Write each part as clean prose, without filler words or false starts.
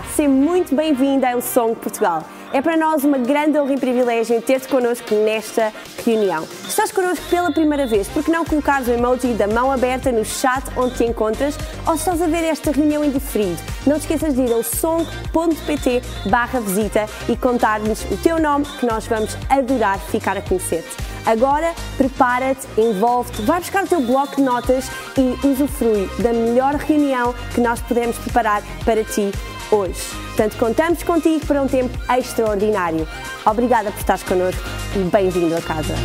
seja muito bem-vinda ao Song Portugal. É para nós uma grande honra e privilégio ter-te connosco nesta reunião. Se estás connosco pela primeira vez, por que não colocares o emoji da mão aberta no chat onde te encontras, ou se estás a ver esta reunião em diferido, não te esqueças de ir ao song.pt/visita e contar-nos o teu nome, que nós vamos adorar ficar a conhecer-te. Agora, prepara-te, envolve-te, vai buscar o teu bloco de notas e usufrui da melhor reunião que nós podemos preparar para ti hoje. Portanto, contamos contigo para um tempo extraordinário. Obrigada por estares connosco e bem-vindo a casa.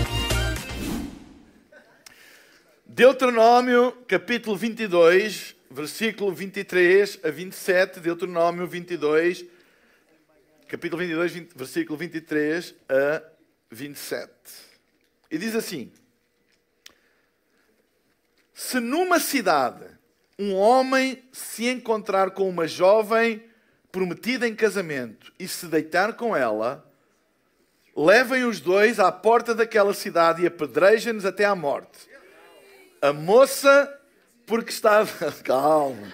Deuteronômio, capítulo 22, versículo 23 a 27. Deuteronômio 22, capítulo 22, versículo 23 a 27. E diz assim: se numa cidade um homem se encontrar com uma jovem prometida em casamento e se deitar com ela, levem os dois à porta daquela cidade e apedrejem-nos até à morte. A moça, porque estava... Calma.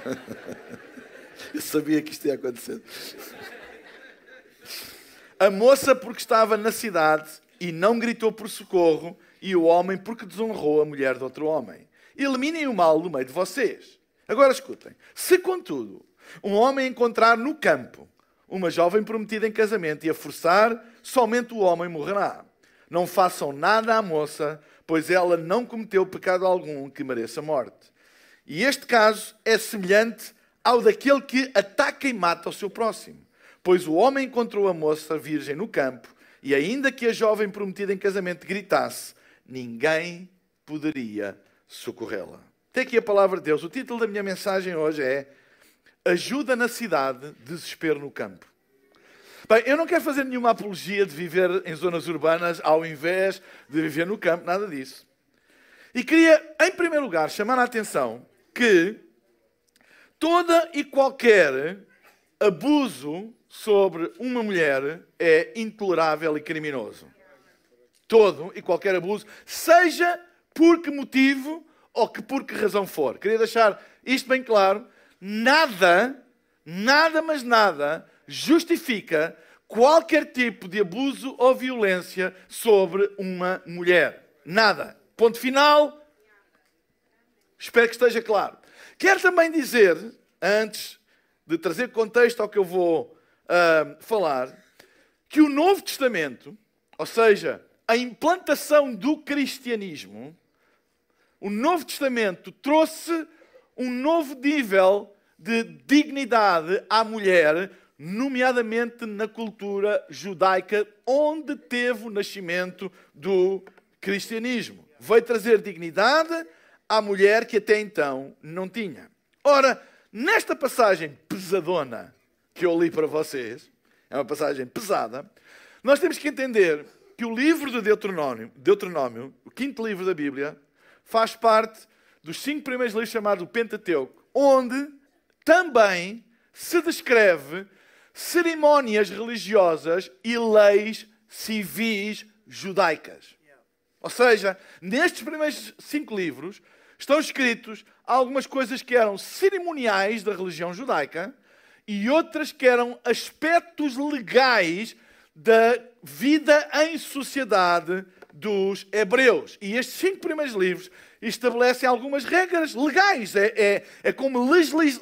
Eu sabia que isto ia acontecer. A moça, porque estava na cidade e não gritou por socorro, e o homem, porque desonrou a mulher de outro homem. Eliminem o mal do meio de vocês. Agora escutem. Se, contudo, um homem encontrar no campo uma jovem prometida em casamento e a forçar, somente o homem morrerá. Não façam nada à moça, pois ela não cometeu pecado algum que mereça morte. E este caso é semelhante ao daquele que ataca e mata o seu próximo. Pois o homem encontrou a moça virgem no campo, e ainda que a jovem prometida em casamento gritasse, ninguém poderia socorrê-la. Até aqui a palavra de Deus. O título da minha mensagem hoje é Ajuda na cidade, desespero no campo. Bem, eu não quero fazer nenhuma apologia de viver em zonas urbanas ao invés de viver no campo, nada disso. E queria, em primeiro lugar, chamar a atenção que toda e qualquer abuso sobre uma mulher é intolerável e criminoso. Todo e qualquer abuso, seja por que motivo ou que por que razão for. Queria deixar isto bem claro. Nada, mas nada, justifica qualquer tipo de abuso ou violência sobre uma mulher. Nada. Ponto final. Espero que esteja claro. Quero também dizer, antes de trazer contexto ao que eu vou falar, que o Novo Testamento, ou seja, a implantação do cristianismo, o Novo Testamento trouxe um novo nível de dignidade à mulher, nomeadamente na cultura judaica, onde teve o nascimento do cristianismo. Veio trazer dignidade à mulher que até então não tinha. Ora, nesta passagem pesadona que eu li para vocês, é uma passagem pesada, nós temos que entender que o livro de Deuteronômio, o quinto livro da Bíblia, faz parte dos 5 primeiros livros chamados o Pentateuco, onde também se descreve cerimónias religiosas e leis civis judaicas. Ou seja, nestes primeiros 5 livros estão escritos algumas coisas que eram cerimoniais da religião judaica e outras que eram aspectos legais da vida em sociedade dos hebreus. E estes 5 primeiros livros estabelecem algumas regras legais. É como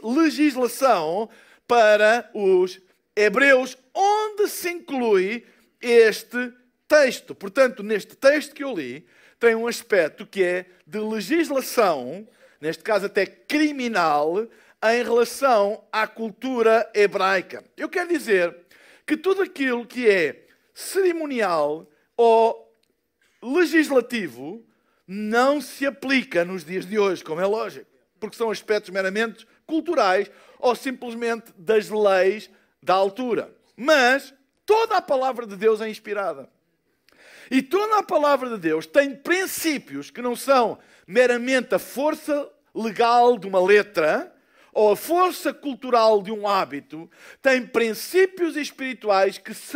legislação para os hebreus, onde se inclui este texto. Portanto, neste texto que eu li, tem um aspecto que é de legislação, neste caso até criminal, em relação à cultura hebraica. Eu quero dizer que tudo aquilo que é cerimonial ou legislativo não se aplica nos dias de hoje, como é lógico, porque são aspectos meramente culturais ou simplesmente das leis da altura. Mas toda a palavra de Deus é inspirada. E toda a palavra de Deus tem princípios que não são meramente a força legal de uma letra ou a força cultural de um hábito, tem princípios espirituais que são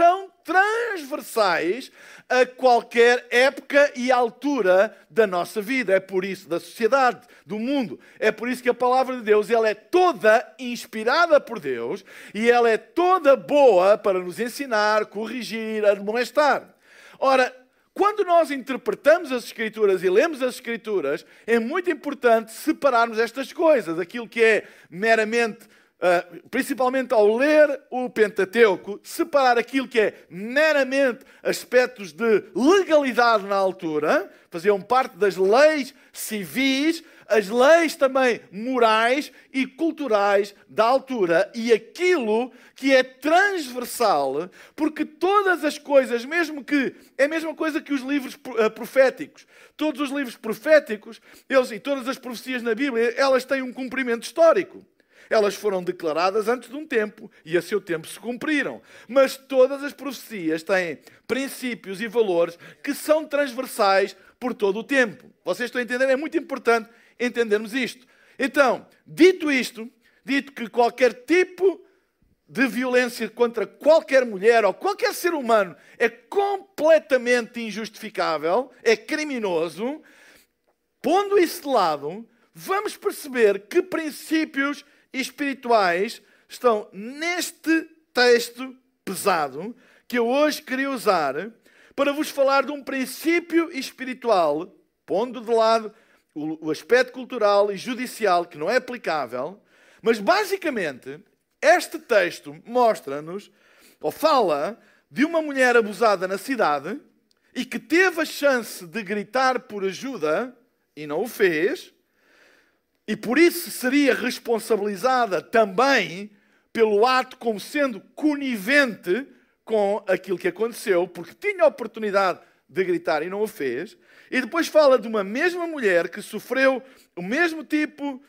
transversais a qualquer época e altura da nossa vida. É por isso, da sociedade, do mundo. É por isso que a palavra de Deus, ela é toda inspirada por Deus e ela é toda boa para nos ensinar, corrigir, admoestar. Ora, quando nós interpretamos as Escrituras e lemos as Escrituras, é muito importante separarmos estas coisas. Aquilo que é meramente, principalmente ao ler o Pentateuco, separar aquilo que é meramente aspectos de legalidade na altura, faziam parte das leis civis, as leis também morais e culturais da altura, e aquilo que é transversal, porque todas as coisas, mesmo que é a mesma coisa que os livros proféticos, todos os livros proféticos, e todas as profecias na Bíblia, elas têm um cumprimento histórico. Elas foram declaradas antes de um tempo e a seu tempo se cumpriram. Mas todas as profecias têm princípios e valores que são transversais por todo o tempo. Vocês estão a entender? É muito importante entendermos isto. Então, dito isto, dito que qualquer tipo de violência contra qualquer mulher ou qualquer ser humano é completamente injustificável, é criminoso, pondo isso de lado, vamos perceber que princípios espirituais estão neste texto pesado que eu hoje queria usar para vos falar de um princípio espiritual, pondo de lado o aspecto cultural e judicial que não é aplicável, mas basicamente este texto mostra-nos, ou fala, de uma mulher abusada na cidade e que teve a chance de gritar por ajuda e não o fez, e por isso seria responsabilizada também pelo ato como sendo conivente com aquilo que aconteceu, porque tinha a oportunidade de gritar e não o fez. E depois fala de uma mesma mulher que sofreu o mesmo tipo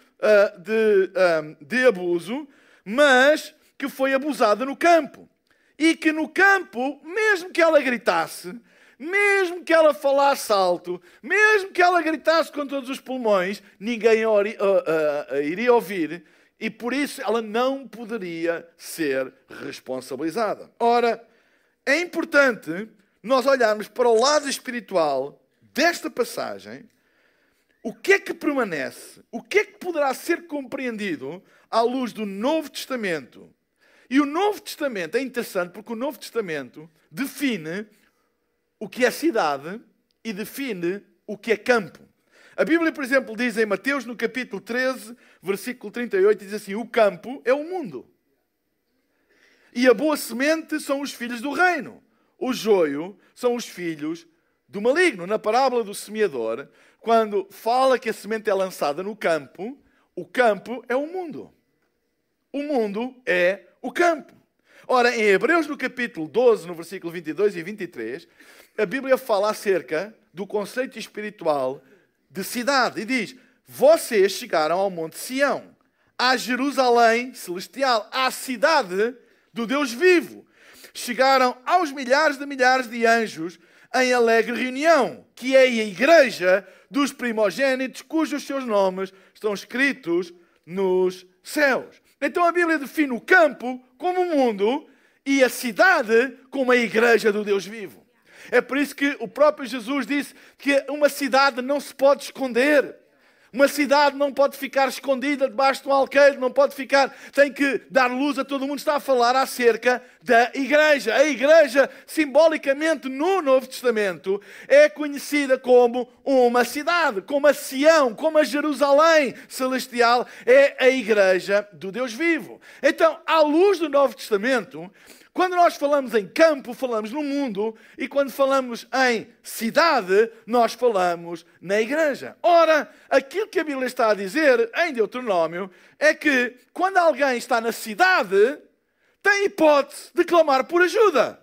de abuso, mas que foi abusada no campo. E que no campo, mesmo que ela gritasse, mesmo que ela falasse alto, mesmo que ela gritasse com todos os pulmões, ninguém iria ouvir e por isso ela não poderia ser responsabilizada. Ora, é importante nós olharmos para o lado espiritual desta passagem. O que é que permanece? O que é que poderá ser compreendido à luz do Novo Testamento? E o Novo Testamento é interessante porque o Novo Testamento define o que é cidade e define o que é campo. A Bíblia, por exemplo, diz em Mateus, no capítulo 13, versículo 38, diz assim: o campo é o mundo. E a boa semente são os filhos do reino. O joio são os filhos do maligno. Na parábola do semeador, quando fala que a semente é lançada no campo, o campo é o mundo. O mundo é o campo. Ora, em Hebreus, no capítulo 12, no versículo 22 e 23, a Bíblia fala acerca do conceito espiritual de cidade. E diz: vocês chegaram ao Monte Sião, à Jerusalém celestial, à cidade do Deus vivo. Chegaram aos milhares de anjos em alegre reunião, que é a igreja dos primogênitos, cujos seus nomes estão escritos nos céus. Então a Bíblia define o campo como o mundo e a cidade como a igreja do Deus vivo. É por isso que o próprio Jesus disse que uma cidade não se pode esconder. Uma cidade não pode ficar escondida debaixo de um alqueire, não pode ficar, tem que dar luz a todo mundo. Está a falar acerca da igreja. A igreja, simbolicamente no Novo Testamento, é conhecida como uma cidade, como a Sião, como a Jerusalém celestial, é a igreja do Deus vivo. Então, à luz do Novo Testamento, quando nós falamos em campo, falamos no mundo, e quando falamos em cidade, nós falamos na igreja. Ora, aquilo que a Bíblia está a dizer em Deuteronômio é que quando alguém está na cidade, tem hipótese de clamar por ajuda.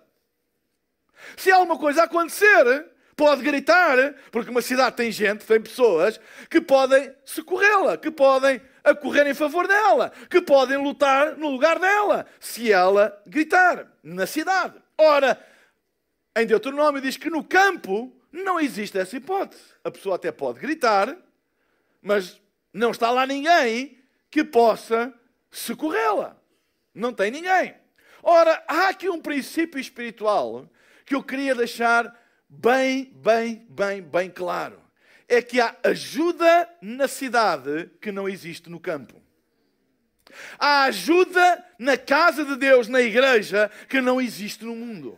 Se alguma coisa acontecer, pode gritar, porque uma cidade tem gente, tem pessoas que podem socorrê-la, que podem correr em favor dela, que podem lutar no lugar dela, se ela gritar na cidade. Ora, em Deuteronômio diz que no campo não existe essa hipótese. A pessoa até pode gritar, mas não está lá ninguém que possa socorrê-la. Não tem ninguém. Ora, há aqui um princípio espiritual que eu queria deixar bem claro. É que há ajuda na cidade que não existe no campo. Há ajuda na casa de Deus, na igreja, que não existe no mundo.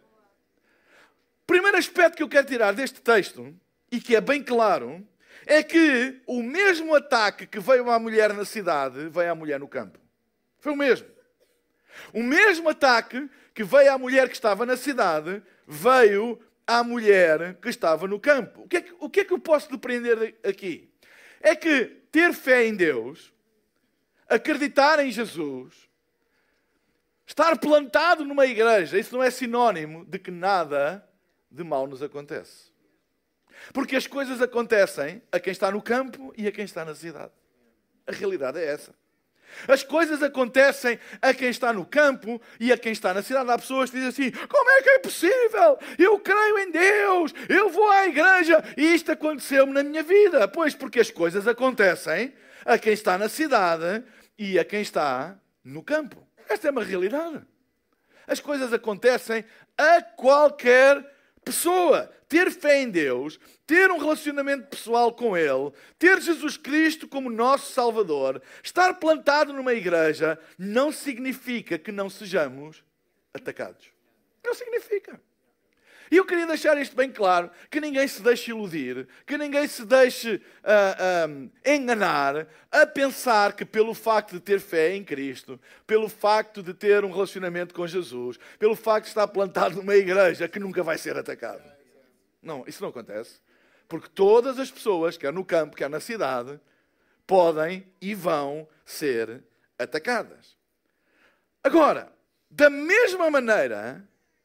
O primeiro aspecto que eu quero tirar deste texto, e que é bem claro, é que o mesmo ataque que veio à mulher na cidade, veio à mulher no campo. Foi o mesmo. O mesmo ataque que veio à mulher que estava na cidade, veio à mulher que estava no campo. O que é que eu posso depreender aqui? É que ter fé em Deus, acreditar em Jesus, estar plantado numa igreja, isso não é sinónimo de que nada de mal nos acontece. Porque as coisas acontecem a quem está no campo e a quem está na cidade. A realidade é essa. As coisas acontecem a quem está no campo e a quem está na cidade. Há pessoas que dizem assim: como é que é possível? Eu creio em Deus, eu vou à igreja e isto aconteceu-me na minha vida. Pois, porque as coisas acontecem a quem está na cidade e a quem está no campo. Esta é uma realidade. As coisas acontecem a qualquer pessoa. Ter fé em Deus, ter um relacionamento pessoal com Ele, ter Jesus Cristo como nosso Salvador, estar plantado numa igreja, não significa que não sejamos atacados. Não significa. E eu queria deixar isto bem claro, que ninguém se deixe iludir, que ninguém se deixe enganar a pensar que pelo facto de ter fé em Cristo, pelo facto de ter um relacionamento com Jesus, pelo facto de estar plantado numa igreja, que nunca vai ser atacado. Não, isso não acontece. Porque todas as pessoas, quer no campo, quer na cidade, podem e vão ser atacadas. Agora, da mesma maneira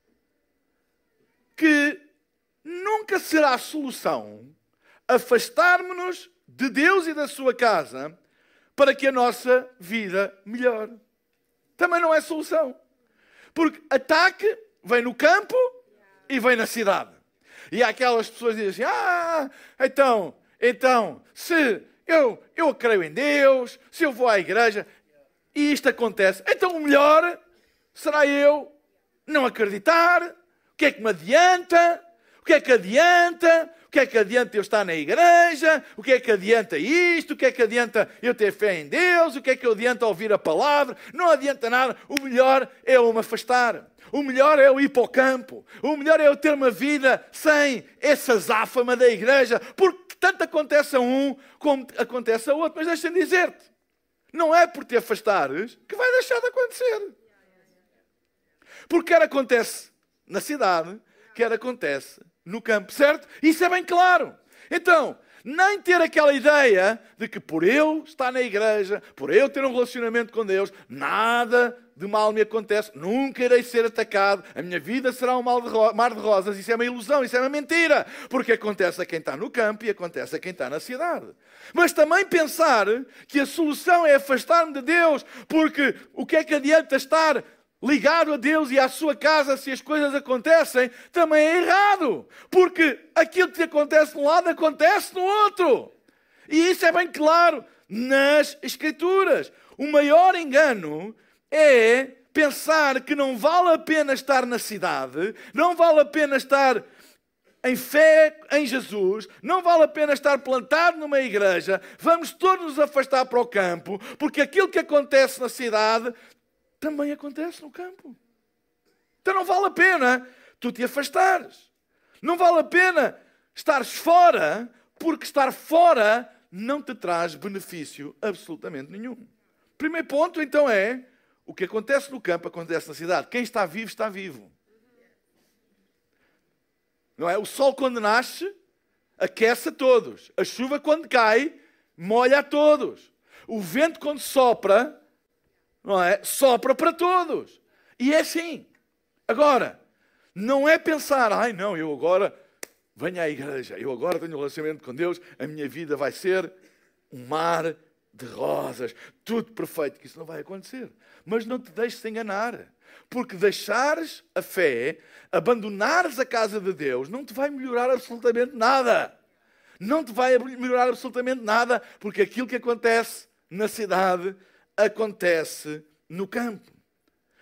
que nunca será solução afastarmos-nos de Deus e da sua casa para que a nossa vida melhore. Também não é solução. Porque ataque vem no campo e vem na cidade. E há aquelas pessoas que dizem assim: então, se eu creio em Deus, se eu vou à igreja, e isto acontece, então o melhor será eu não acreditar. O que é que me adianta? O que é que adianta? O que é que adianta eu estar na igreja? O que é que adianta isto? O que é que adianta eu ter fé em Deus? O que é que adianta ouvir a palavra? Não adianta nada. O melhor é eu me afastar. O melhor é eu ir para o campo. O melhor é eu ter uma vida sem essa azáfama da igreja. Porque tanto acontece a um como acontece a outro. Mas deixa-me dizer-te, não é por te afastares que vai deixar de acontecer. Porque quer acontece na cidade, quer acontece no campo, certo? Isso é bem claro. Então, nem ter aquela ideia de que por eu estar na igreja, por eu ter um relacionamento com Deus, nada de mal me acontece, nunca irei ser atacado, a minha vida será um mar de rosas. Isso é uma ilusão, isso é uma mentira, porque acontece a quem está no campo e acontece a quem está na cidade. Mas também pensar que a solução é afastar-me de Deus, porque o que é que adianta estar ligado a Deus e à sua casa se as coisas acontecem, também é errado. Porque aquilo que acontece de um lado, acontece no outro. E isso é bem claro nas Escrituras. O maior engano é pensar que não vale a pena estar na cidade, não vale a pena estar em fé em Jesus, não vale a pena estar plantado numa igreja, vamos todos nos afastar para o campo, porque aquilo que acontece na cidade também acontece no campo. Então não vale a pena tu te afastares. Não vale a pena estares fora, porque estar fora não te traz benefício absolutamente nenhum. Primeiro ponto, então, é o que acontece no campo, acontece na cidade. Quem está vivo, está vivo. Não é? O sol, quando nasce, aquece a todos. A chuva, quando cai, molha a todos. O vento, quando sopra, não é? Sopra para todos. E é assim. Agora, não é pensar, eu agora venho à igreja, eu agora tenho um relacionamento com Deus, a minha vida vai ser um mar de rosas, tudo perfeito, que isso não vai acontecer. Mas não te deixes enganar, porque deixares a fé, abandonares a casa de Deus, não te vai melhorar absolutamente nada. Não te vai melhorar absolutamente nada, porque aquilo que acontece na cidade acontece no campo.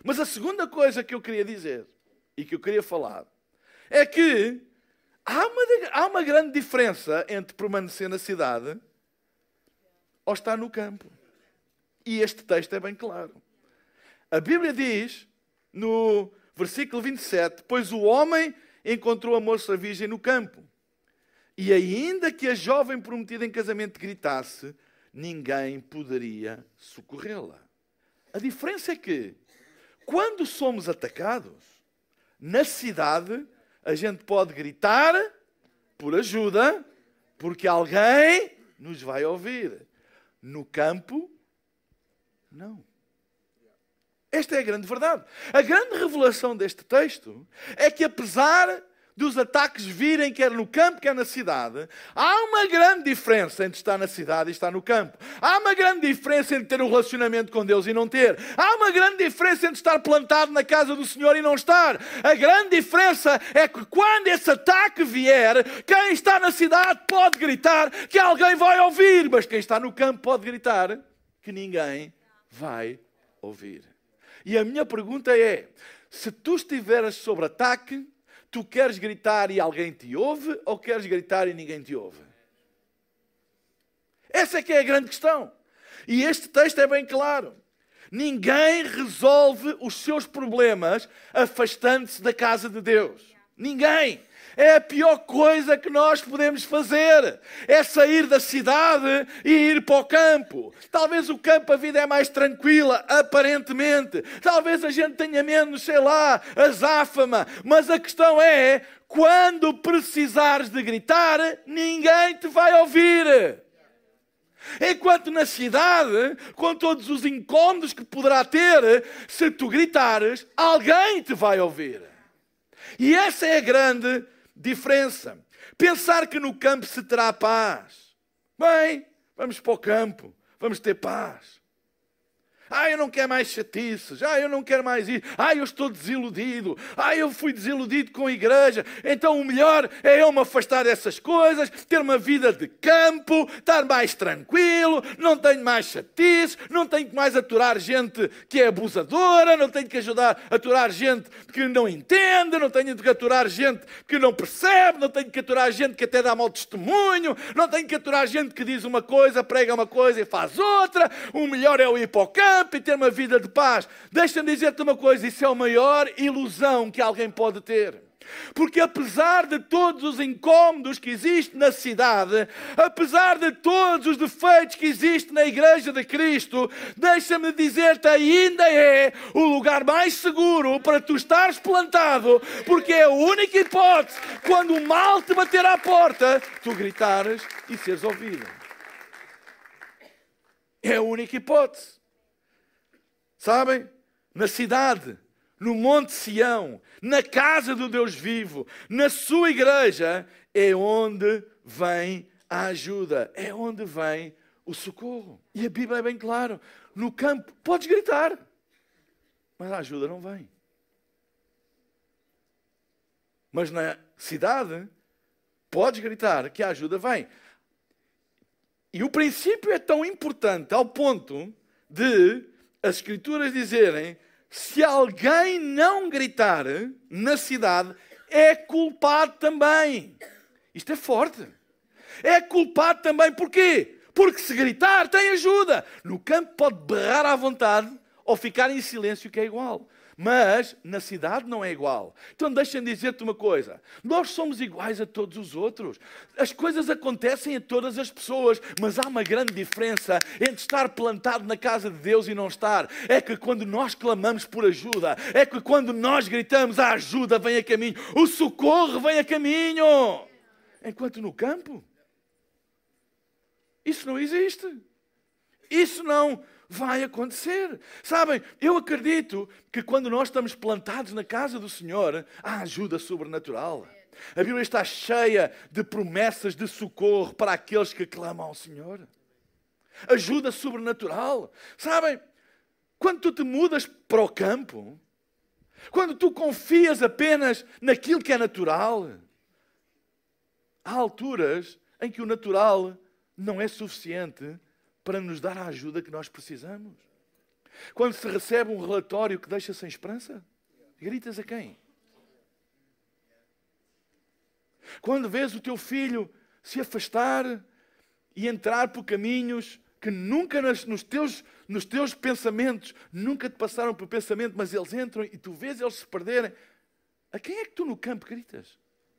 Mas a segunda coisa que eu queria dizer e que eu queria falar é que há uma grande diferença entre permanecer na cidade ou estar no campo. E este texto é bem claro. A Bíblia diz, no versículo 27, pois o homem encontrou a moça virgem no campo. E ainda que a jovem prometida em casamento gritasse, ninguém poderia socorrê-la. A diferença é que, quando somos atacados, na cidade, a gente pode gritar por ajuda, porque alguém nos vai ouvir. No campo, não. Esta é a grande verdade. A grande revelação deste texto é que, apesar dos ataques virem, quer no campo, quer na cidade, há uma grande diferença entre estar na cidade e estar no campo. Há uma grande diferença entre ter um relacionamento com Deus e não ter. Há uma grande diferença entre estar plantado na casa do Senhor e não estar. A grande diferença é que quando esse ataque vier, quem está na cidade pode gritar que alguém vai ouvir, mas quem está no campo pode gritar que ninguém vai ouvir. E a minha pergunta é, se tu estiveres sob ataque, tu queres gritar e alguém te ouve ou queres gritar e ninguém te ouve? Essa é que é a grande questão. E este texto é bem claro. Ninguém resolve os seus problemas afastando-se da casa de Deus. Ninguém. É a pior coisa que nós podemos fazer. É sair da cidade e ir para o campo. Talvez o campo, a vida é mais tranquila, aparentemente. Talvez a gente tenha menos, sei lá, azáfama. Mas a questão é, quando precisares de gritar, ninguém te vai ouvir. Enquanto na cidade, com todos os incômodos que poderá ter, se tu gritares, alguém te vai ouvir. E essa é a grande diferença. Pensar que no campo se terá paz. Bem, vamos para o campo, vamos ter paz. Eu não quero mais chatices. Eu não quero mais ir. Eu estou desiludido. Eu fui desiludido com a igreja. Então o melhor é eu me afastar dessas coisas, ter uma vida de campo, estar mais tranquilo, não tenho mais chatices, não tenho que mais aturar gente que é abusadora, não tenho que ajudar a aturar gente que não entende, não tenho que aturar gente que não percebe, não tenho que aturar gente que até dá mau testemunho, não tenho que aturar gente que diz uma coisa, prega uma coisa e faz outra. O melhor é eu ir para o campo e ter uma vida de paz. Deixa-me dizer-te uma coisa, isso é a maior ilusão que alguém pode ter. Porque apesar de todos os incômodos que existem na cidade, apesar de todos os defeitos que existem na Igreja de Cristo, deixa-me dizer-te, ainda é o lugar mais seguro para tu estares plantado, porque é a única hipótese, quando o mal te bater à porta, tu gritares e seres ouvido. É a única hipótese. Sabem? Na cidade, no Monte Sião, na casa do Deus vivo, na sua igreja, é onde vem a ajuda, é onde vem o socorro. E a Bíblia é bem clara. No campo, podes gritar, mas a ajuda não vem. Mas na cidade, podes gritar que a ajuda vem. E o princípio é tão importante ao ponto de as Escrituras dizerem, se alguém não gritar na cidade, é culpado também. Isto é forte. É culpado também. Porquê? Porque se gritar, tem ajuda. No campo pode berrar à vontade ou ficar em silêncio, que é igual. Mas na cidade não é igual. Então deixa-me dizer-te uma coisa. Nós somos iguais a todos os outros. As coisas acontecem a todas as pessoas. Mas há uma grande diferença entre estar plantado na casa de Deus e não estar. É que quando nós clamamos por ajuda, é que quando nós gritamos, a ajuda vem a caminho. O socorro vem a caminho. Enquanto no campo, isso não existe. Isso não vai acontecer. Sabem, eu acredito que quando nós estamos plantados na casa do Senhor, há ajuda sobrenatural. A Bíblia está cheia de promessas de socorro para aqueles que clamam ao Senhor. Ajuda sobrenatural. Sabem, quando tu te mudas para o campo, quando tu confias apenas naquilo que é natural, há alturas em que o natural não é suficiente para nos dar a ajuda que nós precisamos. Quando se recebe um relatório que deixa sem esperança, gritas a quem? Quando vês o teu filho se afastar e entrar por caminhos que nunca nos teus pensamentos, nunca te passaram por pensamento, mas eles entram e tu vês eles se perderem, a quem é que tu no campo gritas?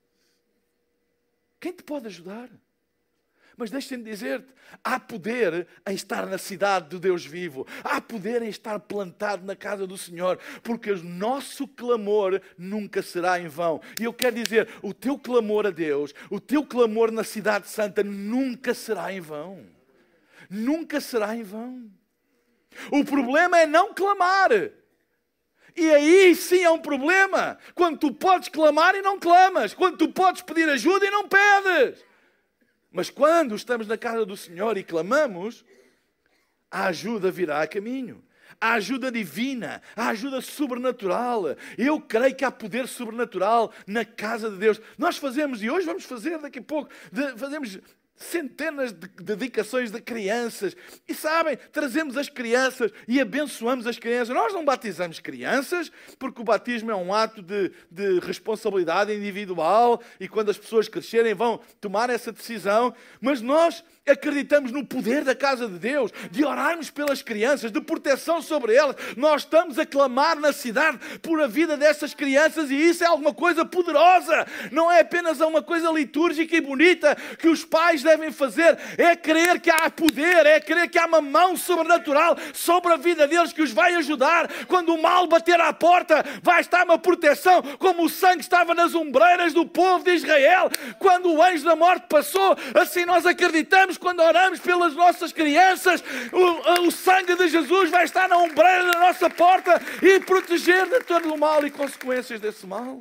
Quem te pode ajudar? Mas deixem-me dizer-te, há poder em estar na cidade do Deus vivo. Há poder em estar plantado na casa do Senhor. Porque o nosso clamor nunca será em vão. E eu quero dizer, o teu clamor a Deus, o teu clamor na cidade santa nunca será em vão. Nunca será em vão. O problema é não clamar. E aí sim é um problema. Quando tu podes clamar e não clamas. Quando tu podes pedir ajuda e não pedes. Mas quando estamos na casa do Senhor e clamamos, a ajuda virá a caminho. A ajuda divina, a ajuda sobrenatural. Eu creio que há poder sobrenatural na casa de Deus. Nós fazemos, e hoje vamos fazer daqui a pouco, fazemos centenas de dedicações de crianças. E sabem, trazemos as crianças e abençoamos as crianças. Nós não batizamos crianças, porque o batismo é um ato de responsabilidade individual e quando as pessoas crescerem vão tomar essa decisão. Mas nós acreditamos no poder da casa de Deus, de orarmos pelas crianças, de proteção sobre elas. Nós estamos a clamar na cidade por a vida dessas crianças e isso é alguma coisa poderosa. Não é apenas uma coisa litúrgica e bonita que os pais devem fazer. É crer que há poder, é crer que há uma mão sobrenatural sobre a vida deles que os vai ajudar. Quando o mal bater à porta, vai estar uma proteção, como o sangue estava nas ombreiras do povo de Israel. Quando o anjo da morte passou, assim nós acreditamos. Quando oramos pelas nossas crianças, o sangue de Jesus vai estar na ombreira da nossa porta e proteger de todo o mal e consequências desse mal.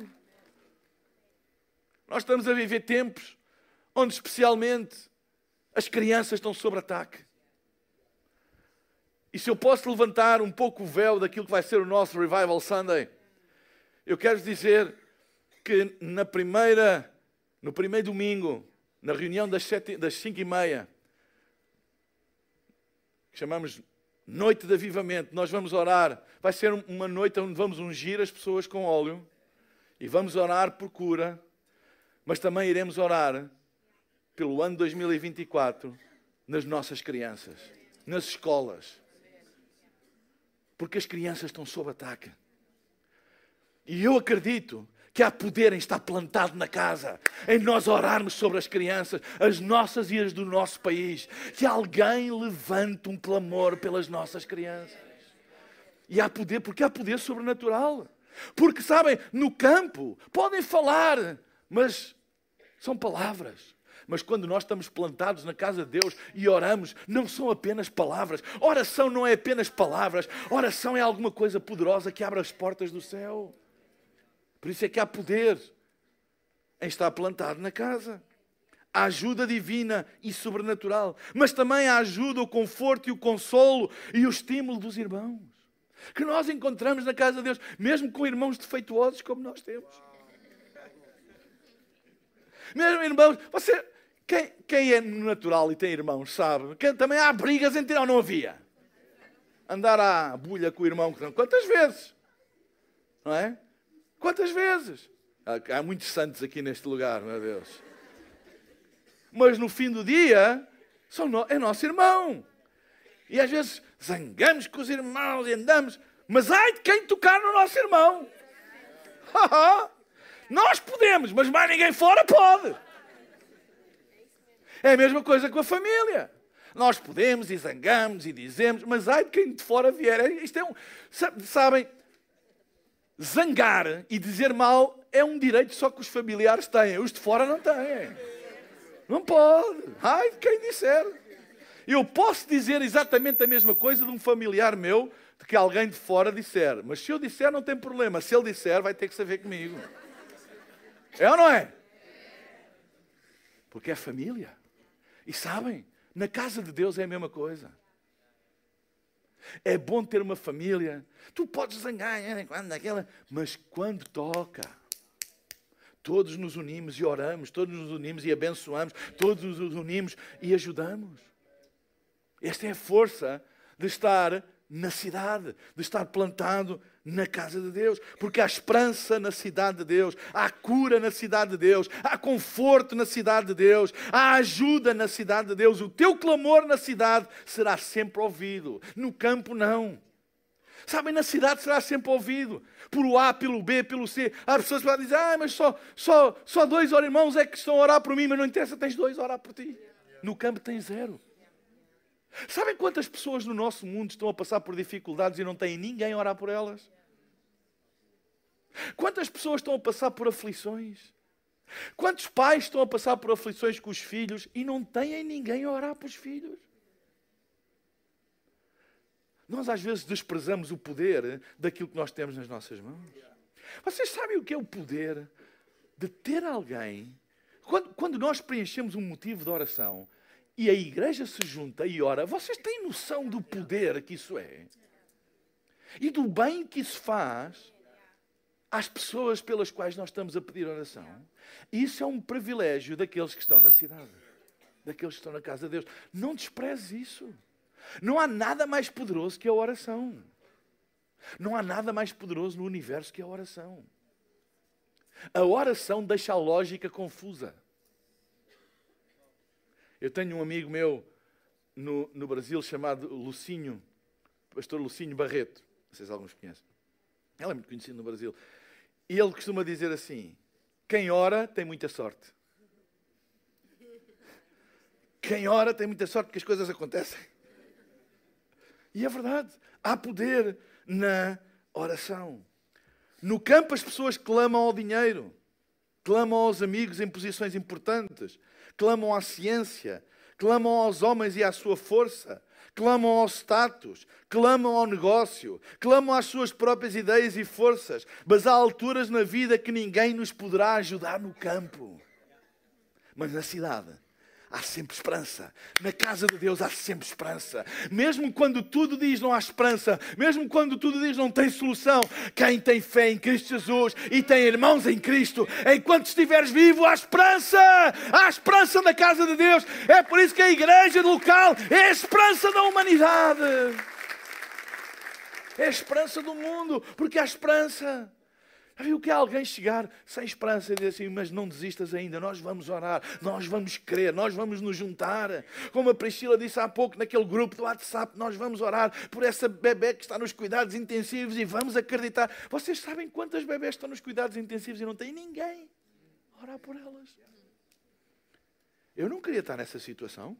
Nós estamos a viver tempos onde especialmente as crianças estão sob ataque. E se eu posso levantar um pouco o véu daquilo que vai ser o nosso Revival Sunday, eu quero dizer que no primeiro domingo, na reunião das 5h30, que chamamos Noite de Avivamento, nós vamos orar. Vai ser uma noite onde vamos ungir as pessoas com óleo e vamos orar por cura, mas também iremos orar pelo ano 2024 nas nossas crianças, nas escolas. Porque as crianças estão sob ataque. E eu acredito que há poder em estar plantado na casa, em nós orarmos sobre as crianças, as nossas e as do nosso país. Que alguém levante um clamor pelas nossas crianças. E há poder, porque há poder sobrenatural. Porque, sabem, no campo podem falar, mas são palavras. Mas quando nós estamos plantados na casa de Deus e oramos, não são apenas palavras. Oração não é apenas palavras. Oração é alguma coisa poderosa que abre as portas do céu. Por isso é que há poder em estar plantado na casa. A ajuda divina e sobrenatural. Mas também a ajuda, o conforto e o consolo e o estímulo dos irmãos. Que nós encontramos na casa de Deus, mesmo com irmãos defeituosos como nós temos. Mesmo irmãos, quem é natural e tem irmãos sabe que também há brigas entre irmãos. Não havia. Andar à bulha com o irmão. Quantas vezes? Não é? Quantas vezes? Há muitos santos aqui neste lugar, meu Deus. Mas no fim do dia, é nosso irmão. E às vezes zangamos com os irmãos e andamos. Mas ai de quem tocar no nosso irmão. Nós podemos, mas mais ninguém fora pode. É a mesma coisa com a família. Nós podemos e zangamos e dizemos, mas ai de quem de fora vier. Isto é sabem, zangar e dizer mal é um direito só que os familiares têm. Os de fora não têm. Não pode. Ai de quem disser. Eu posso dizer exatamente a mesma coisa de um familiar meu, de que alguém de fora disser. Mas se eu disser, não tem problema. Se ele disser, vai ter que saber comigo. É ou não é? Porque é família. E sabem, na casa de Deus é a mesma coisa. É bom ter uma família. Tu podes zangar, mas quando toca, todos nos unimos e oramos, todos nos unimos e abençoamos, todos nos unimos e ajudamos. Esta é a força de estar na cidade, de estar plantado na casa de Deus. Porque há esperança na cidade de Deus, há cura na cidade de Deus, há conforto na cidade de Deus, há ajuda na cidade de Deus. O teu clamor na cidade será sempre ouvido, no campo não. Sabem, na cidade será sempre ouvido, pelo A, pelo B, pelo C. Há pessoas que podem dizer, mas só 2 irmãos é que estão a orar por mim, mas não interessa, tens 2 a orar por ti. No campo tens 0. Sabem quantas pessoas no nosso mundo estão a passar por dificuldades e não têm ninguém a orar por elas? Quantas pessoas estão a passar por aflições? Quantos pais estão a passar por aflições com os filhos e não têm ninguém a orar pelos filhos? Nós às vezes desprezamos o poder daquilo que nós temos nas nossas mãos. Vocês sabem o que é o poder de ter alguém? Quando nós preenchemos um motivo de oração e a igreja se junta e ora, vocês têm noção do poder que isso é? E do bem que isso faz às pessoas pelas quais nós estamos a pedir oração? E isso é um privilégio daqueles que estão na cidade, daqueles que estão na casa de Deus. Não desprezes isso. Não há nada mais poderoso que a oração. Não há nada mais poderoso no universo que a oração. A oração deixa a lógica confusa. Eu tenho um amigo meu no Brasil chamado Lucinho, pastor Lucinho Barreto. Não sei se alguns conhecem. Ele é muito conhecido no Brasil. E ele costuma dizer assim, quem ora tem muita sorte. Quem ora tem muita sorte porque as coisas acontecem. E é verdade, há poder na oração. No campo as pessoas clamam ao dinheiro, clamam aos amigos em posições importantes, clamam à ciência, clamam aos homens e à sua força, clamam ao status, clamam ao negócio, clamam às suas próprias ideias e forças, mas há alturas na vida que ninguém nos poderá ajudar no campo. Mas na cidade há sempre esperança. Na casa de Deus há sempre esperança. Mesmo quando tudo diz não há esperança, mesmo quando tudo diz não tem solução, quem tem fé em Cristo Jesus e tem irmãos em Cristo, enquanto estiveres vivo, há esperança! Há esperança na casa de Deus. É por isso que a igreja local é a esperança da humanidade. É a esperança do mundo, porque há esperança. Já viu que é alguém chegar sem esperança e dizer assim, mas não desistas ainda, nós vamos orar, nós vamos crer, nós vamos nos juntar. Como a Priscila disse há pouco naquele grupo do WhatsApp, nós vamos orar por essa bebê que está nos cuidados intensivos e vamos acreditar. Vocês sabem quantas bebés estão nos cuidados intensivos e não tem ninguém a orar por elas? Eu não queria estar nessa situação.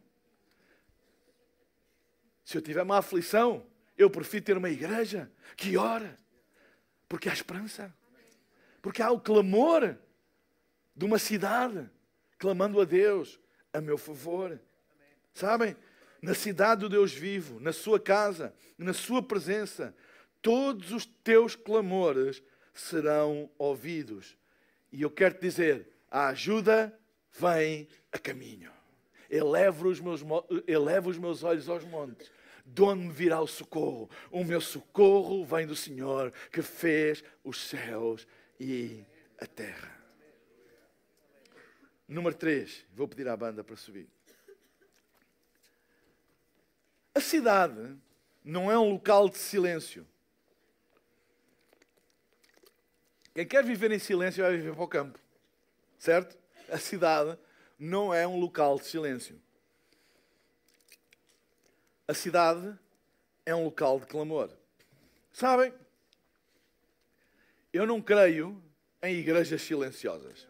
Se eu tiver uma aflição, eu prefiro ter uma igreja que ora, porque há esperança. Porque há o clamor de uma cidade clamando a Deus a meu favor. Sabem? Na cidade do Deus vivo, na sua casa, na sua presença, todos os teus clamores serão ouvidos. E eu quero te dizer, a ajuda vem a caminho. Elevo os meus olhos aos montes. De onde me virá o socorro? O meu socorro vem do Senhor que fez os céus e a terra. Número 3. Vou pedir à banda para subir. A cidade não é um local de silêncio. Quem quer viver em silêncio vai viver para o campo. Certo? A cidade não é um local de silêncio. A cidade é um local de clamor. Sabem? Eu não creio em igrejas silenciosas.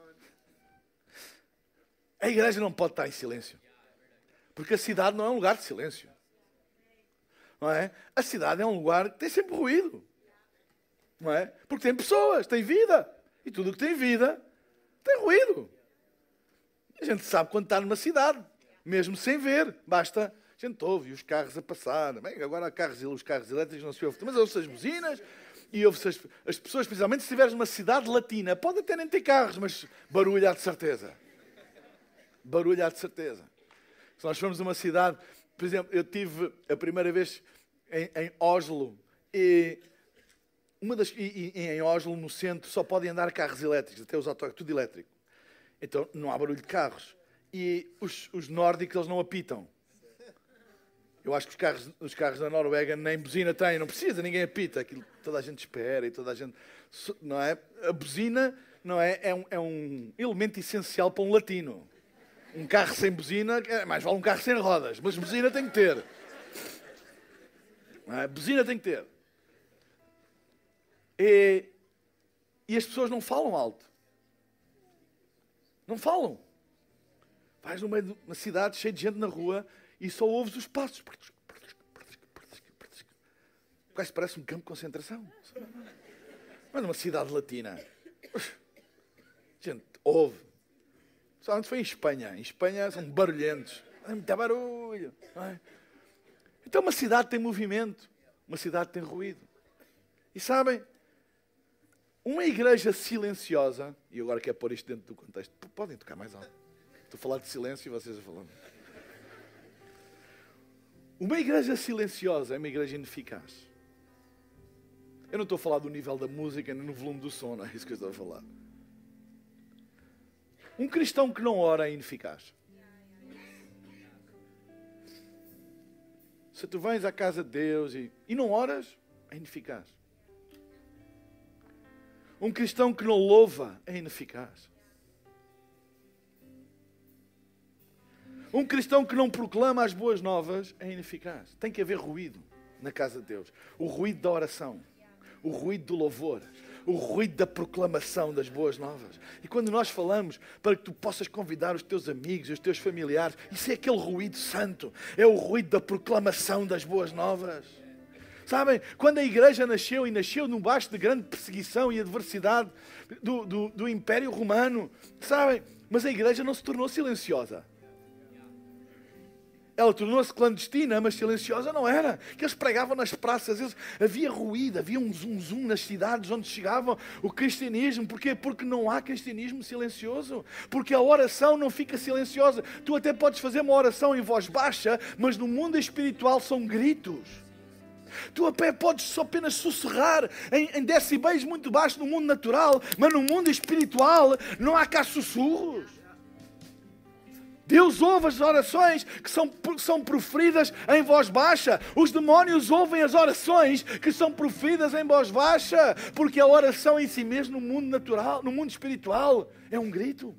A igreja não pode estar em silêncio. Porque a cidade não é um lugar de silêncio. Não é? A cidade é um lugar que tem sempre ruído. Não é? Porque tem pessoas, tem vida. E tudo o que tem vida tem ruído. A gente sabe quando está numa cidade. Mesmo sem ver. Basta, a gente ouve os carros a passar. Bem, agora os carros elétricos não se ouvem. Mas ouve-se as buzinas. E ouve-se as pessoas, principalmente se estiveres numa cidade latina. Pode até nem ter carros, mas barulho há de certeza. Barulho há de certeza. Se nós formos a uma cidade... Por exemplo, eu tive a primeira vez em Oslo. E em Oslo, no centro, só podem andar carros elétricos. Até os autógrafos, tudo elétrico. Então, não há barulho de carros. E os nórdicos, eles não apitam. Eu acho que os carros da Noruega nem buzina têm, não precisa, ninguém apita. Aquilo, toda a gente espera e toda a gente... Não é? A buzina, não é? É um elemento essencial para um latino. Um carro sem buzina, mais vale um carro sem rodas, mas buzina tem que ter. Não é? Buzina tem que ter. E as pessoas não falam alto. Não falam. Vais no meio de uma cidade cheia de gente na rua e só ouves os passos. Quase parece um campo de concentração. Mas numa cidade latina, gente, ouve. Só antes foi em Espanha. Em Espanha são barulhentos. Há muito barulho. Não é? Então uma cidade tem movimento. Uma cidade tem ruído. E sabem, uma igreja silenciosa, e eu agora quero pôr isto dentro do contexto, podem tocar mais alto. Estou a falar de silêncio e vocês a falar. Uma igreja silenciosa é uma igreja ineficaz. Eu não estou a falar do nível da música nem no volume do som, não é isso que eu estou a falar. Um cristão que não ora é ineficaz. Se tu vens à casa de Deus e não oras, é ineficaz. Um cristão que não louva é ineficaz. Um cristão que não proclama as boas novas é ineficaz. Tem que haver ruído na casa de Deus. O ruído da oração. O ruído do louvor. O ruído da proclamação das boas novas. E quando nós falamos para que tu possas convidar os teus amigos, os teus familiares, isso é aquele ruído santo. É o ruído da proclamação das boas novas. Sabem, quando a igreja nasceu, e nasceu num baixo de grande perseguição e adversidade do Império Romano, sabem, mas a igreja não se tornou silenciosa. Ela tornou-se clandestina, mas silenciosa não era. Que eles pregavam nas praças, havia ruído, havia um zum-zum nas cidades onde chegavam o cristianismo. Porquê? Porque não há cristianismo silencioso. Porque a oração não fica silenciosa. Tu até podes fazer uma oração em voz baixa, mas no mundo espiritual são gritos. Tu até podes só apenas sussurrar em decibéis muito baixos no mundo natural, mas no mundo espiritual não há cá sussurros. Deus ouve as orações que são proferidas em voz baixa. Os demónios ouvem as orações que são proferidas em voz baixa, porque a oração em si mesmo no mundo natural, no mundo espiritual, é um grito.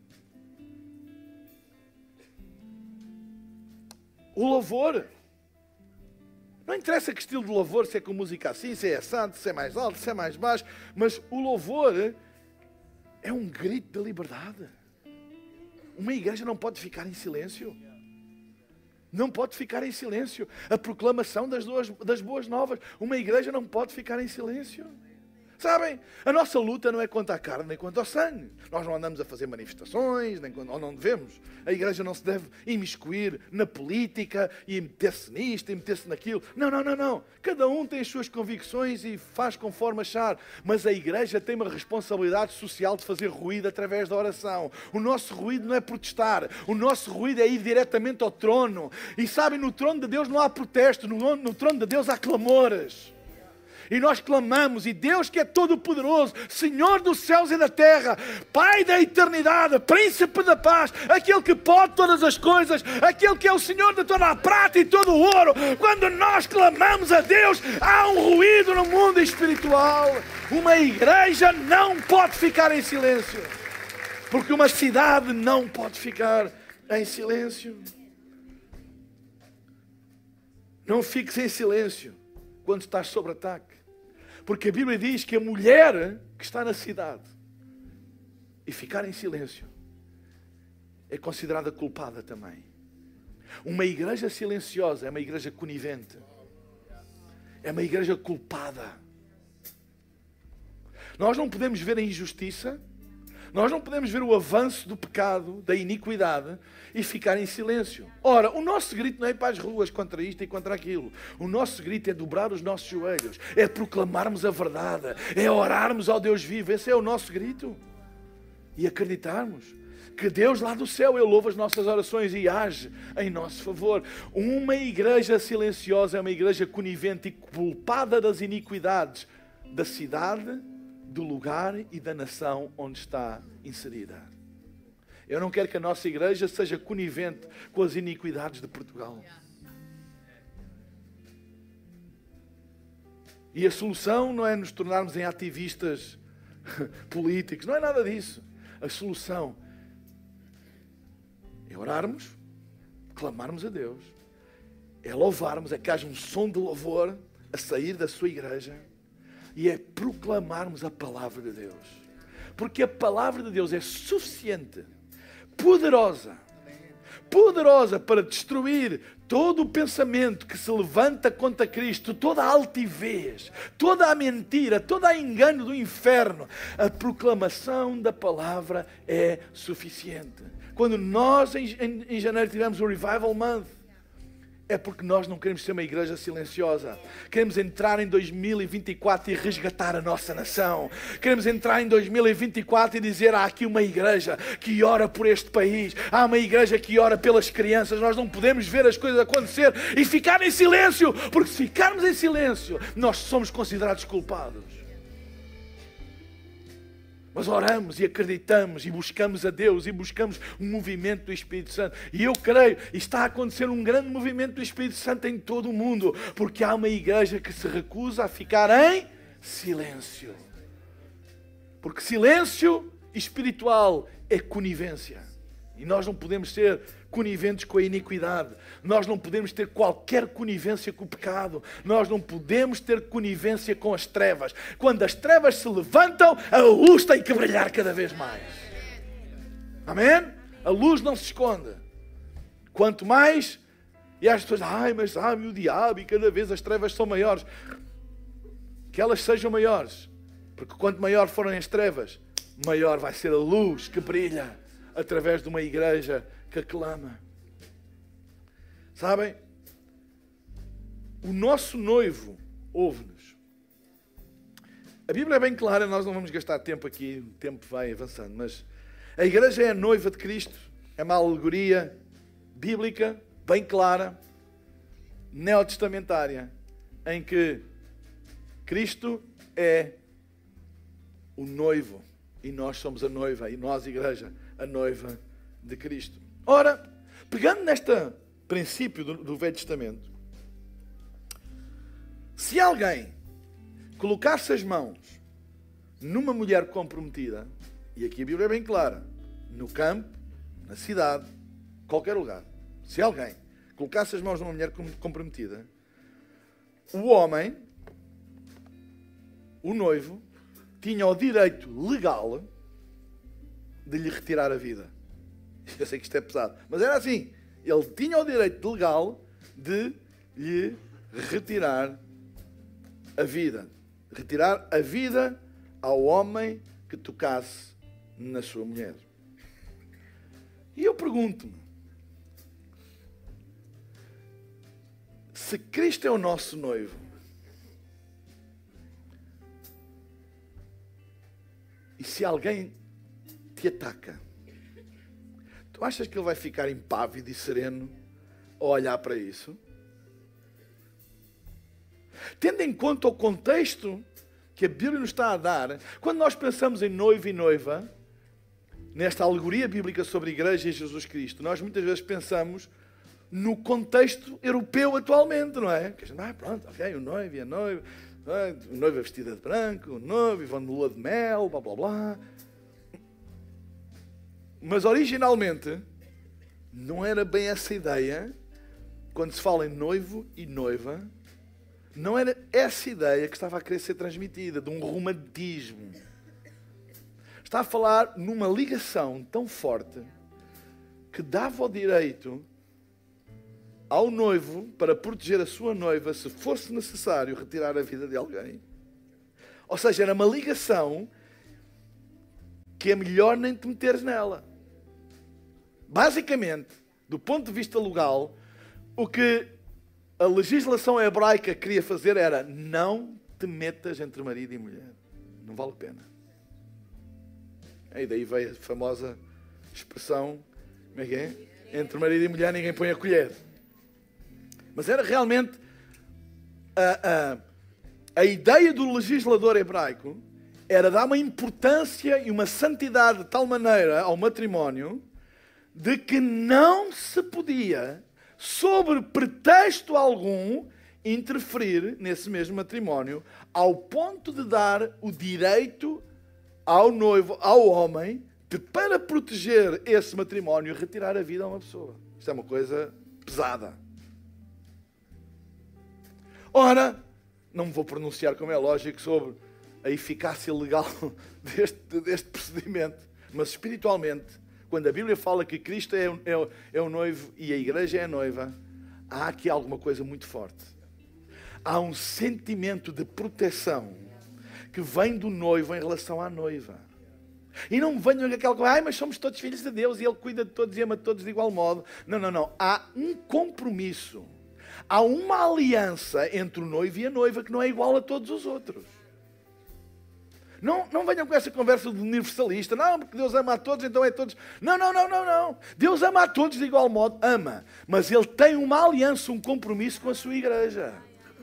O louvor. Não interessa que estilo de louvor, se é com música assim, se é assado, se é mais alto, se é mais baixo, mas o louvor é um grito da liberdade. Uma igreja não pode ficar em silêncio. Não pode ficar em silêncio. A proclamação das boas novas. Uma igreja não pode ficar em silêncio. Sabem? A nossa luta não é contra a carne nem contra o sangue. Nós não andamos a fazer manifestações, ou não devemos. A igreja não se deve imiscuir na política e meter-se nisto e meter-se naquilo. Não. Cada um tem as suas convicções e faz conforme achar. Mas a igreja tem uma responsabilidade social de fazer ruído através da oração. O nosso ruído não é protestar. O nosso ruído é ir diretamente ao trono. E sabem, no trono de Deus não há protesto. No trono de Deus há clamores. E nós clamamos, e Deus que é todo-poderoso, Senhor dos céus e da terra, Pai da eternidade, Príncipe da paz, aquele que pode todas as coisas, aquele que é o Senhor de toda a prata e todo o ouro, quando nós clamamos a Deus, há um ruído no mundo espiritual. Uma igreja não pode ficar em silêncio, porque uma cidade não pode ficar em silêncio. Não fiques em silêncio quando estás sob ataque. Porque a Bíblia diz que a mulher que está na cidade e ficar em silêncio é considerada culpada também. Uma igreja silenciosa é uma igreja conivente. É uma igreja culpada. Nós não podemos ver a injustiça. Nós não podemos ver o avanço do pecado, da iniquidade, e ficar em silêncio. Ora, o nosso grito não é ir para as ruas contra isto e contra aquilo. O nosso grito é dobrar os nossos joelhos, é proclamarmos a verdade, é orarmos ao Deus vivo. Esse é o nosso grito. E acreditarmos que Deus lá do céu, Ele ouve as nossas orações e age em nosso favor. Uma igreja silenciosa é uma igreja conivente e culpada das iniquidades da cidade, do lugar e da nação onde está inserida. Eu não quero que a nossa igreja seja conivente com as iniquidades de Portugal. E a solução não é nos tornarmos em ativistas políticos, não é nada disso. A solução é orarmos, clamarmos a Deus, é louvarmos, é que haja um som de louvor a sair da sua igreja e é proclamarmos a palavra de Deus. Porque a palavra de Deus é suficiente, poderosa para destruir todo o pensamento que se levanta contra Cristo, toda a altivez, toda a mentira, todo o engano do inferno. A proclamação da palavra é suficiente. Quando nós em janeiro tivemos o Revival Month, é porque nós não queremos ser uma igreja silenciosa. Queremos entrar em 2024 e resgatar a nossa nação. Queremos entrar em 2024 e dizer: há aqui uma igreja que ora por este país. Há uma igreja que ora pelas crianças. Nós não podemos ver as coisas acontecer e ficar em silêncio. Porque se ficarmos em silêncio, nós somos considerados culpados. Mas oramos e acreditamos e buscamos a Deus e buscamos um movimento do Espírito Santo. E eu creio, está a acontecer um grande movimento do Espírito Santo em todo o mundo, porque há uma igreja que se recusa a ficar em silêncio. Porque silêncio espiritual é conivência. E nós não podemos ser coniventes com a iniquidade. Nós não podemos ter qualquer conivência com o pecado. Nós não podemos ter conivência com as trevas. Quando as trevas se levantam, a luz tem que brilhar cada vez mais. Amém? A luz não se esconde. Quanto mais... E as pessoas, mas sabe o diabo e cada vez as trevas são maiores. Que elas sejam maiores. Porque quanto maior forem as trevas, maior vai ser a luz que brilha através de uma igreja que clama. Sabem? O nosso noivo ouve-nos. A Bíblia é bem clara, nós não vamos gastar tempo aqui, o tempo vai avançando, mas a igreja é a noiva de Cristo, é uma alegoria bíblica, bem clara, neotestamentária, em que Cristo é o noivo e nós somos a noiva, e nós, igreja, a noiva de Cristo. Ora, pegando neste princípio do Velho Testamento, se alguém colocasse as mãos numa mulher comprometida, e aqui a Bíblia é bem clara, no campo, na cidade, qualquer lugar, se alguém colocasse as mãos numa mulher comprometida, o homem, o noivo, tinha o direito legal de lhe retirar a vida. Eu sei que isto é pesado, mas era assim. Ele tinha o direito legal de lhe retirar a vida. Retirar a vida ao homem que tocasse na sua mulher. E eu pergunto-me, se Cristo é o nosso noivo, e se alguém te ataca, tu achas que ele vai ficar impávido e sereno ao olhar para isso? Tendo em conta o contexto que a Bíblia nos está a dar, quando nós pensamos em noivo e noiva, nesta alegoria bíblica sobre a igreja e Jesus Cristo, nós muitas vezes pensamos no contexto europeu atualmente, não é? Que a gente, pronto, ok, o noivo e a noiva, o noivo é vestida de branco, o noivo vão de lua de mel, blá blá blá. Mas originalmente não era bem essa ideia. Quando se fala em noivo e noiva, não era essa ideia que estava a querer ser transmitida, de um romantismo. Está a falar numa ligação tão forte que dava o direito ao noivo, para proteger a sua noiva, se fosse necessário retirar a vida de alguém. Ou seja, era uma ligação que é melhor nem te meteres nela. Basicamente, do ponto de vista legal, o que a legislação hebraica queria fazer era: não te metas entre marido e mulher. Não vale a pena. E daí veio a famosa expressão, como é que é? Entre marido e mulher ninguém põe a colher. Mas era realmente a ideia do legislador hebraico era dar uma importância e uma santidade de tal maneira ao matrimónio de que não se podia, sob pretexto algum, interferir nesse mesmo matrimónio ao ponto de dar o direito ao noivo, ao homem, de, para proteger esse matrimónio, retirar a vida a uma pessoa. Isto é uma coisa pesada. Ora, não me vou pronunciar, como é lógico, sobre a eficácia legal deste procedimento, mas espiritualmente, quando a Bíblia fala que Cristo é o noivo e a igreja é a noiva, há aqui alguma coisa muito forte. Há um sentimento de proteção que vem do noivo em relação à noiva. E não venham com aquela coisa, mas somos todos filhos de Deus e Ele cuida de todos e ama todos de igual modo. Não, não, não. Há um compromisso. Há uma aliança entre o noivo e a noiva que não é igual a todos os outros. Não venham com essa conversa de universalista. Não, porque Deus ama a todos, então é todos. Não, não, não, não, não. Deus ama a todos de igual modo. Ama. Mas Ele tem uma aliança, um compromisso com a sua igreja.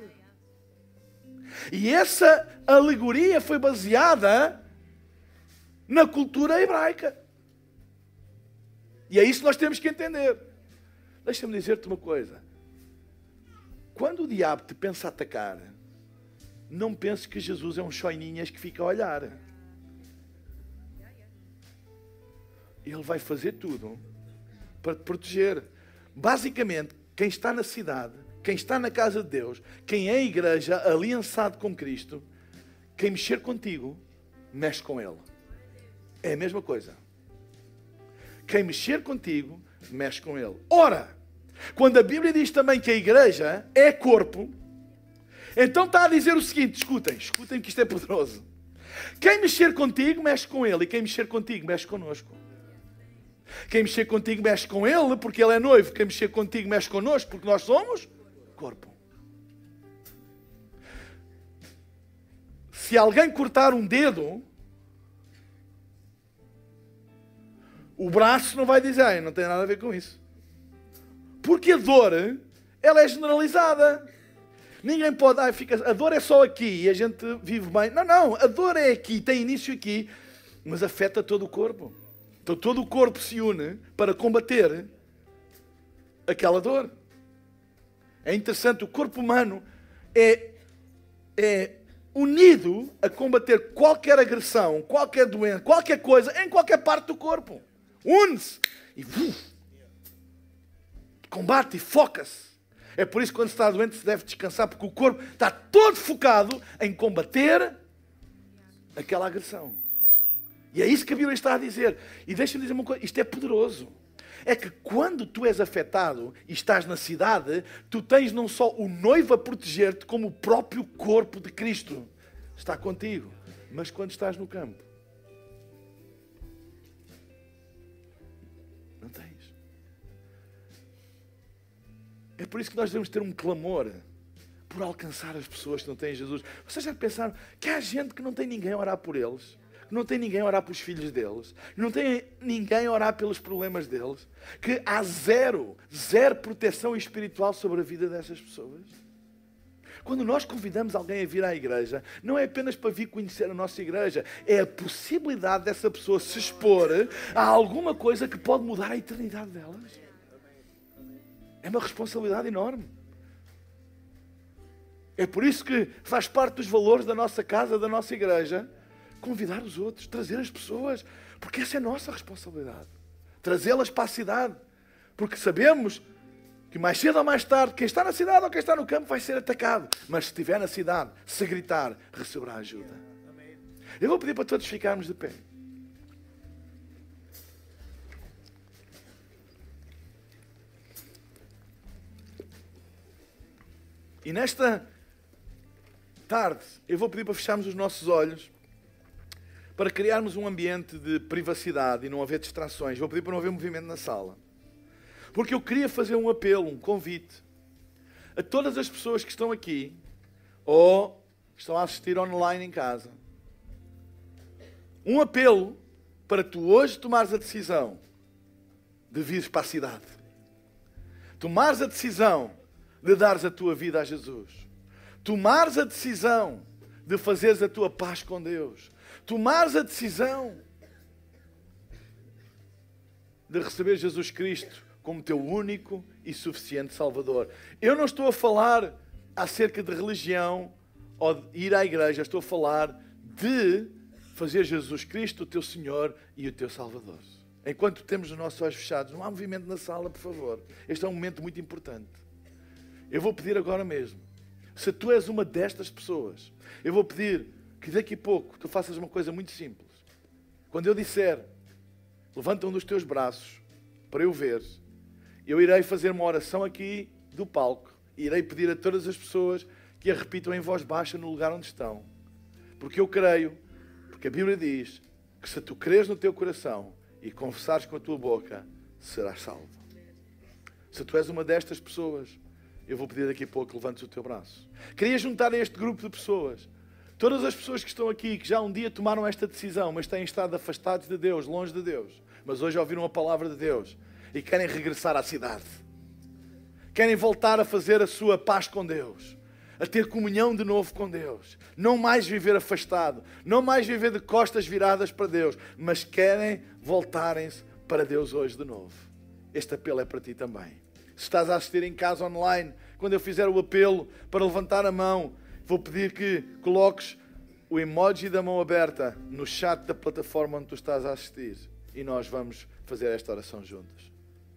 E essa alegoria foi baseada na cultura hebraica. E é isso que nós temos que entender. Deixa-me dizer-te uma coisa. Quando o diabo te pensa atacar, não penses que Jesus é um choininhas que fica a olhar. Ele vai fazer tudo para te proteger. Basicamente, quem está na cidade, quem está na casa de Deus, quem é a igreja aliançado com Cristo, quem mexer contigo, mexe com Ele. É a mesma coisa. Quem mexer contigo, mexe com Ele. Ora, quando a Bíblia diz também que a igreja é corpo, então está a dizer o seguinte, escutem que isto é poderoso. Quem mexer contigo, mexe com Ele. E quem mexer contigo, mexe connosco. Quem mexer contigo, mexe com Ele, porque Ele é noivo. Quem mexer contigo, mexe connosco, porque nós somos corpo. Se alguém cortar um dedo, o braço não vai dizer, não tem nada a ver com isso. Porque a dor, ela é generalizada. Ninguém pode, a dor é só aqui e a gente vive bem. Não, não, a dor é aqui, tem início aqui, mas afeta todo o corpo. Então todo o corpo se une para combater aquela dor. É interessante, o corpo humano é unido a combater qualquer agressão, qualquer doença, qualquer coisa, em qualquer parte do corpo. Une-se e combate e foca-se. É por isso que quando se está doente se deve descansar, porque o corpo está todo focado em combater aquela agressão. E é isso que a Bíblia está a dizer. E deixa-me dizer uma coisa, isto é poderoso. É que quando tu és afetado e estás na cidade, tu tens não só o noivo a proteger-te, como o próprio corpo de Cristo está contigo. Mas quando estás no campo, não tens. É por isso que nós devemos ter um clamor por alcançar as pessoas que não têm Jesus. Vocês já pensaram que há gente que não tem ninguém a orar por eles? Que não tem ninguém a orar pelos filhos deles? Que não tem ninguém a orar pelos problemas deles? Que há zero proteção espiritual sobre a vida dessas pessoas? Quando nós convidamos alguém a vir à igreja, não é apenas para vir conhecer a nossa igreja, é a possibilidade dessa pessoa se expor a alguma coisa que pode mudar a eternidade delas. É uma responsabilidade enorme. É por isso que faz parte dos valores da nossa casa, da nossa igreja, convidar os outros, trazer as pessoas, porque essa é a nossa responsabilidade. Trazê-las para a cidade. Porque sabemos que mais cedo ou mais tarde, quem está na cidade ou quem está no campo vai ser atacado. Mas se estiver na cidade, se gritar, receberá ajuda. Eu vou pedir para todos ficarmos de pé. E nesta tarde, eu vou pedir para fecharmos os nossos olhos, para criarmos um ambiente de privacidade e não haver distrações. Vou pedir para não haver movimento na sala. Porque eu queria fazer um apelo, um convite, a todas as pessoas que estão aqui, ou que estão a assistir online em casa. Um apelo para tu hoje tomares a decisão de vires para a cidade. Tomares a decisão de dares a tua vida a Jesus. Tomares a decisão de fazeres a tua paz com Deus. Tomares a decisão de receber Jesus Cristo como teu único e suficiente Salvador. Eu não estou a falar acerca de religião ou de ir à igreja. Estou a falar de fazer Jesus Cristo o teu Senhor e o teu Salvador. Enquanto temos os nossos olhos fechados, não há movimento na sala, por favor. Este é um momento muito importante. Eu vou pedir agora mesmo, se tu és uma destas pessoas, eu vou pedir que daqui a pouco tu faças uma coisa muito simples. Quando eu disser, levanta um dos teus braços para eu ver, eu irei fazer uma oração aqui do palco e irei pedir a todas as pessoas que a repitam em voz baixa no lugar onde estão. Porque eu creio, porque a Bíblia diz que se tu creres no teu coração e confessares com a tua boca, serás salvo. Se tu és uma destas pessoas, eu vou pedir daqui a pouco que levantes o teu braço. Queria juntar a este grupo de pessoas todas as pessoas que estão aqui, que já um dia tomaram esta decisão, mas têm estado afastados de Deus, longe de Deus, mas hoje ouviram a palavra de Deus e querem regressar à cidade. Querem voltar a fazer a sua paz com Deus, a ter comunhão de novo com Deus. Não mais viver afastado, não mais viver de costas viradas para Deus, mas querem voltarem-se para Deus hoje de novo. Este apelo é para ti também. Se estás a assistir em casa online, quando eu fizer o apelo para levantar a mão, vou pedir que coloques o emoji da mão aberta no chat da plataforma onde tu estás a assistir. E nós vamos fazer esta oração juntos.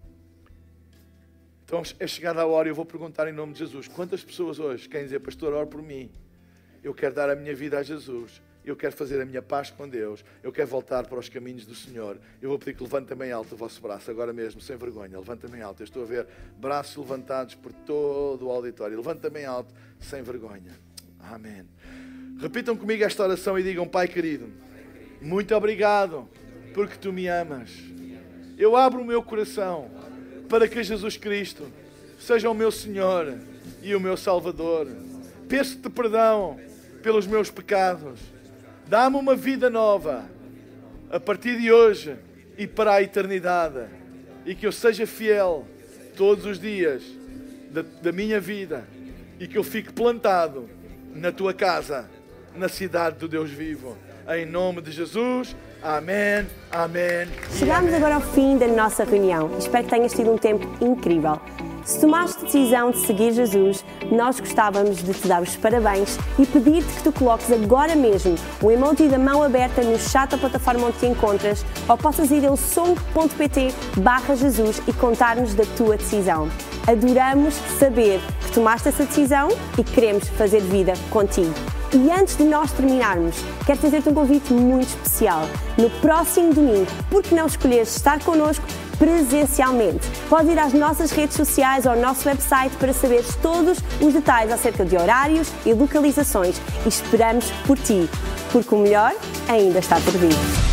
Então é chegada a hora e eu vou perguntar em nome de Jesus. Quantas pessoas hoje querem dizer, pastor, ore por mim. Eu quero dar a minha vida a Jesus. Eu quero fazer a minha paz com Deus. Eu quero voltar para os caminhos do Senhor. Eu vou pedir que levantem bem alto o vosso braço, agora mesmo, sem vergonha. Levantem bem alto. Eu estou a ver braços levantados por todo o auditório. Levantem bem alto, sem vergonha. Amém. Repitam comigo esta oração e digam, Pai querido, muito obrigado porque Tu me amas. Eu abro o meu coração para que Jesus Cristo seja o meu Senhor e o meu Salvador. Peço-te perdão pelos meus pecados. Dá-me uma vida nova a partir de hoje e para a eternidade. E que eu seja fiel todos os dias da minha vida e que eu fique plantado na Tua casa, na cidade do Deus vivo. Em nome de Jesus, amém, amém. Chegamos agora ao fim da nossa reunião. Espero que tenhas tido um tempo incrível. Se tomaste a decisão de seguir Jesus, nós gostávamos de te dar os parabéns e pedir-te que tu coloques agora mesmo o emoji da mão aberta no chat da plataforma onde te encontras ou possas ir a song.pt/Jesus e contar-nos da tua decisão. Adoramos saber que tomaste essa decisão e queremos fazer vida contigo. E antes de nós terminarmos, quero fazer-te um convite muito especial. No próximo domingo, por que não escolheres estar connosco presencialmente? Podes ir às nossas redes sociais ou ao nosso website para saberes todos os detalhes acerca de horários e localizações. E esperamos por ti, porque o melhor ainda está por vir.